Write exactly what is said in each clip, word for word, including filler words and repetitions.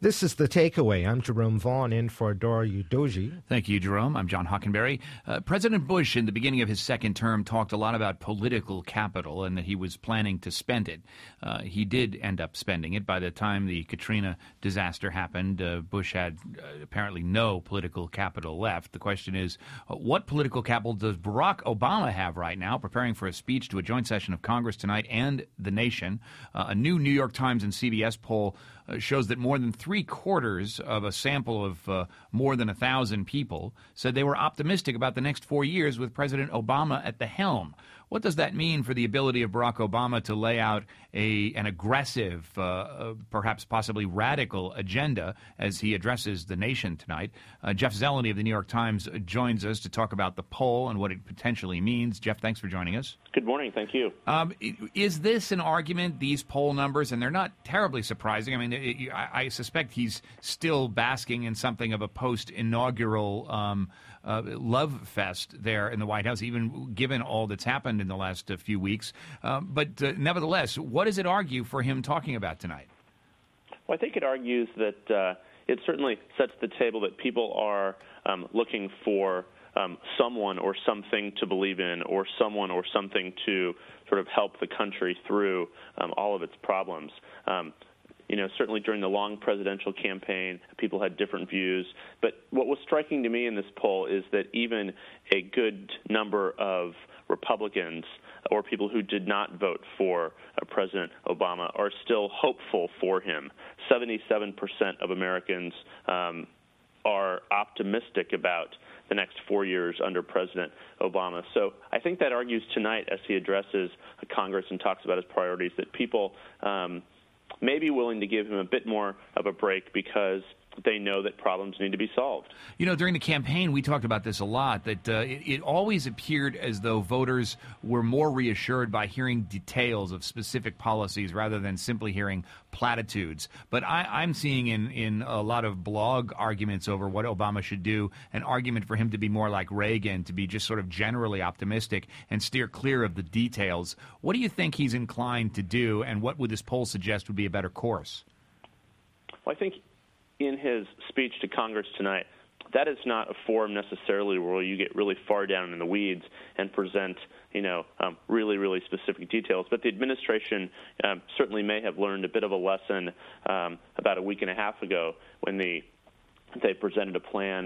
This is The Takeaway. I'm Jerome Vaughn in for Dora Udoji. Thank you, Jerome. I'm John Hockenberry. Uh, President Bush, in the beginning of his second term, talked a lot about political capital and that he was planning to spend it. Uh, he did end up spending it. By the time the Katrina disaster happened, uh, Bush had uh, apparently no political capital left. The question is, uh, what political capital does Barack Obama have right now, preparing for a speech to a joint session of Congress tonight and the nation? Uh, a new New York Times and C B S poll Uh, shows that more than three quarters of a sample of uh, more than a thousand people said they were optimistic about the next four years with President Obama at the helm. What does that mean for the ability of Barack Obama to lay out a an aggressive, uh, uh, perhaps possibly radical agenda as he addresses the nation tonight? Uh, Jeff Zeleny of the New York Times joins us to talk about the poll and what it potentially means. Jeff, thanks for joining us. Good morning. Thank you. Um, is this an argument, these poll numbers, and they're not terribly surprising. I mean, it, I, I suspect he's still basking in something of a post-inaugural um, uh, love fest there in the White House, even given all that's happened in the last uh, few weeks. Uh, but uh, nevertheless, what does it argue for him talking about tonight? Well, I think it argues that uh, it certainly sets the table that people are um, looking for Um, someone or something to believe in, or someone or something to sort of help the country through um, all of its problems. Um, you know, certainly during the long presidential campaign, people had different views. But what was striking to me in this poll is that even a good number of Republicans or people who did not vote for uh, President Obama are still hopeful for him. seventy-seven percent of Americans um, are optimistic about the next four years under President Obama. So I think that argues tonight as he addresses Congress and talks about his priorities that people um, may be willing to give him a bit more of a break because they know that problems need to be solved. You know, during the campaign, we talked about this a lot, that uh, it, it always appeared as though voters were more reassured by hearing details of specific policies rather than simply hearing platitudes. But I, I'm seeing in, in a lot of blog arguments over what Obama should do, an argument for him to be more like Reagan, to be just sort of generally optimistic and steer clear of the details. What do you think he's inclined to do, and what would this poll suggest would be a better course? Well, I think in his speech to Congress tonight, that is not a forum necessarily where you get really far down in the weeds and present, you know, um, really, really specific details. But the administration um, certainly may have learned a bit of a lesson um, about a week and a half ago when the, they presented a plan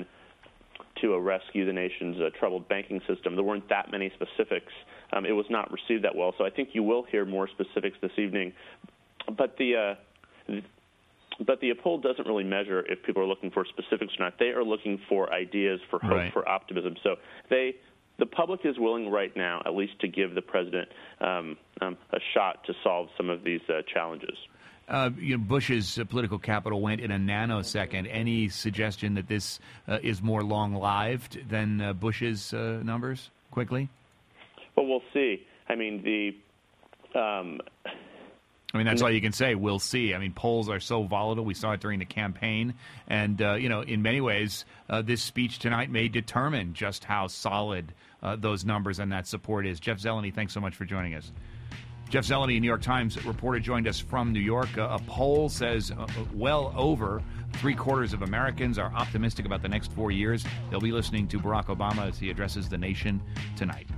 to uh, rescue the nation's uh, troubled banking system. There weren't that many specifics. Um, it was not received that well. So I think you will hear more specifics this evening. But the uh, But the poll doesn't really measure if people are looking for specifics or not. They are looking for ideas, for hope, right. for optimism. So they, the public is willing right now, at least, to give the president um, um, a shot to solve some of these uh, challenges. Uh, you know, Bush's uh, political capital went in a nanosecond. Any suggestion that this uh, is more long-lived than uh, Bush's uh, numbers? Quickly. Well, we'll see. I mean, the. Um, I mean, that's all you can say. We'll see. I mean, polls are so volatile. We saw it during the campaign. And, uh, you know, in many ways, uh, this speech tonight may determine just how solid uh, those numbers and that support is. Jeff Zeleny, thanks so much for joining us. Jeff Zeleny, New York Times reporter, joined us from New York. Uh, a poll says uh, well over three-quarters of Americans are optimistic about the next four years. They'll be listening to Barack Obama as he addresses the nation tonight.